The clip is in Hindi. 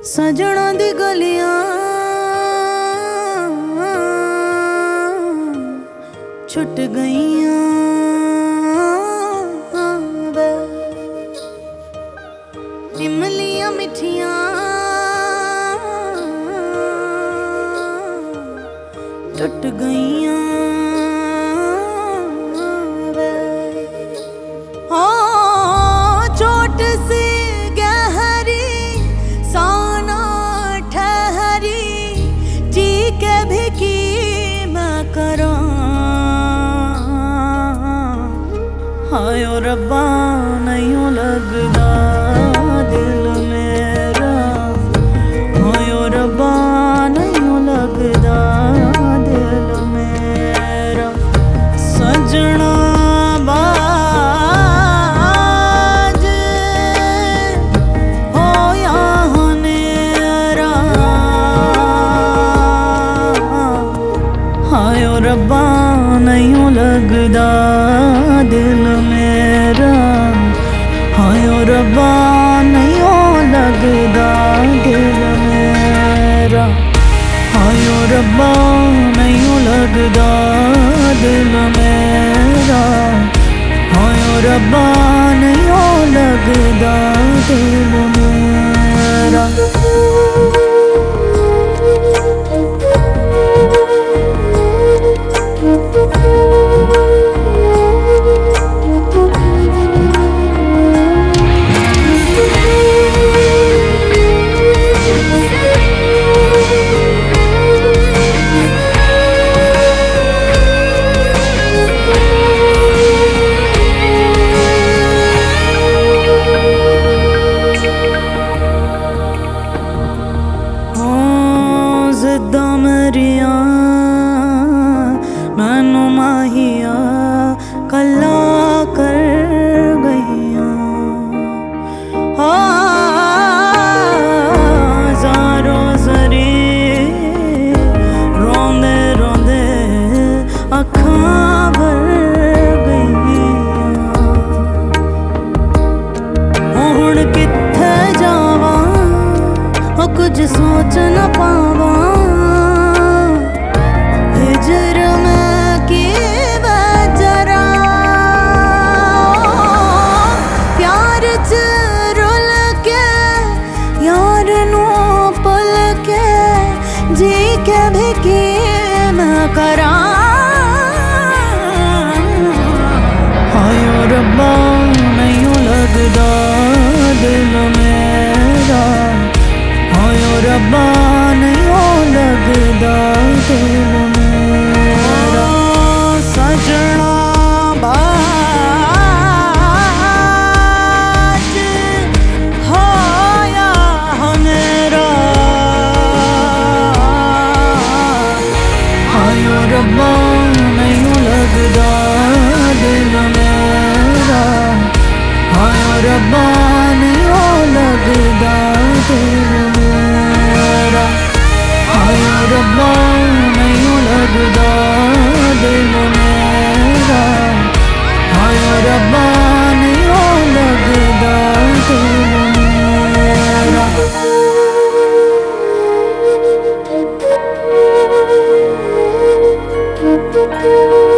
सजना दी गलियां छुट गईयां वे, इमलियां मिठियां टुट गईयां वे। हो चोट सी गहरी साना ठहरी जी के भी की मैं करा। हाय ओ रब्बा नहीं लगदा दिल मेरा, हाय ओ रब्बा नहीं लगदा दिल मेरा। सजना बाज होया हनेरा, हाय ओ रब्बा नहीं लगदा दिल मेरा, हाय ओ रब्बा नहीं लगदा दिल मेरा। हाय ओ रब्बा नहीं लगदा दिल मेरा, हाय ओ रब्बा नहीं लगदा दिल मेरा। जिद्दां मेरियां मैनू माहिया कल्ला कर गईयां। ज़ारो ज़री रोंदे रोंदे अखां भर गईयां। हुण कित्थे जावां कुछ सोच न पावां, हिजर में की वजरा। प्यार च रुल के यार नू पुल के जी के भी की मैं करा। हाय ओ रब्बा नहीं लगदा दिल मेरा, हाय ओ रब्बा नहीं लगदा दिल मेरा। सजना बाज होया हनेरा, हाय ओ रब्बा नहीं लगदा दिल मेरा, हाय ओ रब्बा नहीं लगदा दिल मेरा। हाय ओ रब्बा नहीं लगदा दिल मेरा, हाय ओ रब्बा नहीं लगदा दिल मेरा।